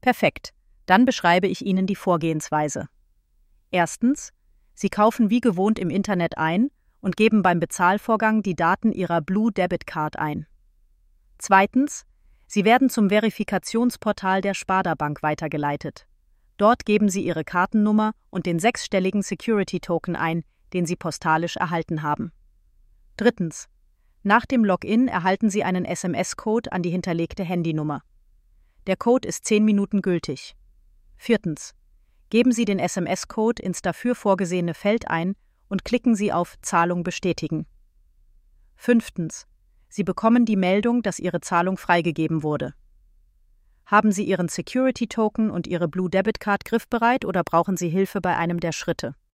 Perfekt. Dann beschreibe ich Ihnen die Vorgehensweise. Erstens: Sie kaufen wie gewohnt im Internet ein und geben beim Bezahlvorgang die Daten Ihrer Blue Debit Card ein. Zweitens: Sie werden zum Verifikationsportal der Sparda Bank weitergeleitet. Dort geben Sie Ihre Kartennummer und den 6-stelligen Security-Token ein, den Sie postalisch erhalten haben. Drittens: Nach dem Login erhalten Sie einen SMS-Code an die hinterlegte Handynummer. Der Code ist 10 Minuten gültig. Viertens: Geben Sie den SMS-Code ins dafür vorgesehene Feld ein und klicken Sie auf Zahlung bestätigen. Fünftens: Sie bekommen die Meldung, dass Ihre Zahlung freigegeben wurde. Haben Sie Ihren Security-Token und Ihre Blue Debit Card griffbereit oder brauchen Sie Hilfe bei einem der Schritte?